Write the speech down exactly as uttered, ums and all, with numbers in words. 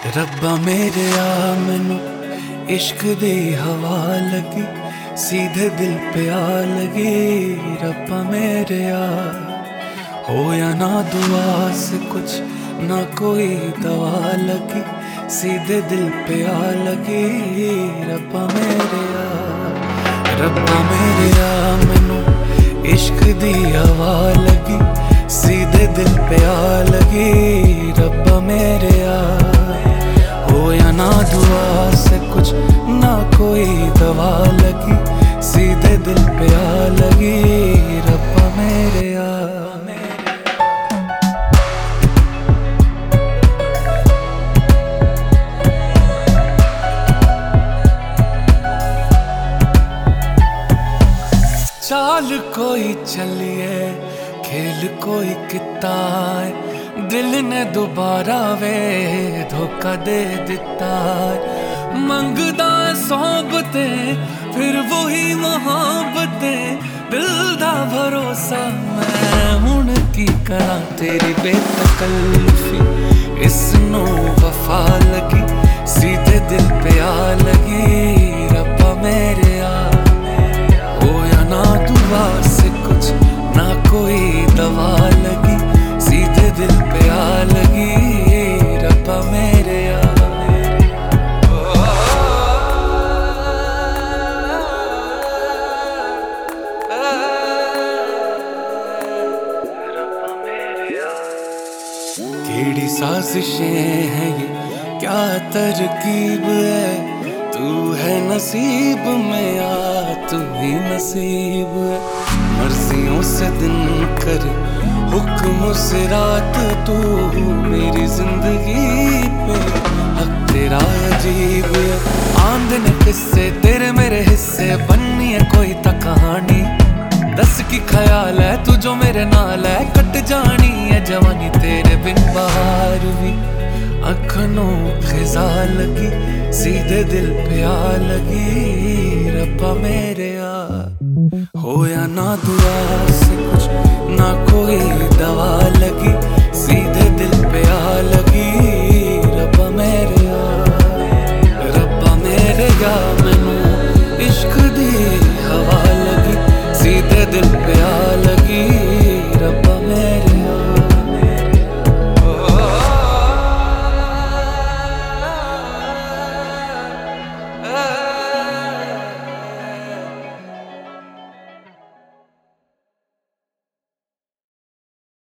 रब्बा मेरे आ मैनू इश्क दी हवा लगी, सीधे दिल पे आ लगी। रब्बा मेरे आ होया ना दुआ से कुछ ना कोई दवा लगी, सीधे दिल पे आ लगी। रब्बा मेरे आ रब्बा मेरे आ मैनू इश्क दी हवा लगी, सीधे दिल पे आ लगी। रब्बा मेरे आ होया ना दुआ से कुछ ना कोई दवा लगी, सीधे दिल पे आ लगी। रब्बा मेरे आ चाल कोई चलिए खेल कोई किता है, दिल ने दोबारा वे धोखा दे दिता है। मंगदा सोहबतें फिर वही मोहब्बतें, दिल दा भरोसा मैं हुण की करा। तेरी बेतकल्लुफी इसनों वफा लगी, सीधे दिल पे आ लगी। रब्बा मेरे आ होया ना दुआ से कुछ ना कोई दवा लगी, सीधे दिल पे आ लगी। रब्बा मेरे आ केड़ी साजिशें हैं ये, क्या तरकीब है। तू है नसीब में आ तू ही नसीब है। मर्जियों से दिन करे हुक्म से रात, तू मेरी जिंदगी पे हक तेरा अजीब है। आंद ने किस्से तेरे मेरे हिस्से, बननी है कोई ता कहानी। दस की ख्याल है तू जो मेरे नाल है, कट जानी है जवानी तेरे बिन बहार भी। अखनों खिजा लगी, सीधे दिल पे आ लगी। रब्बा मेरे आ होया ना दुआ से कुछ ना कोई दवा लगी,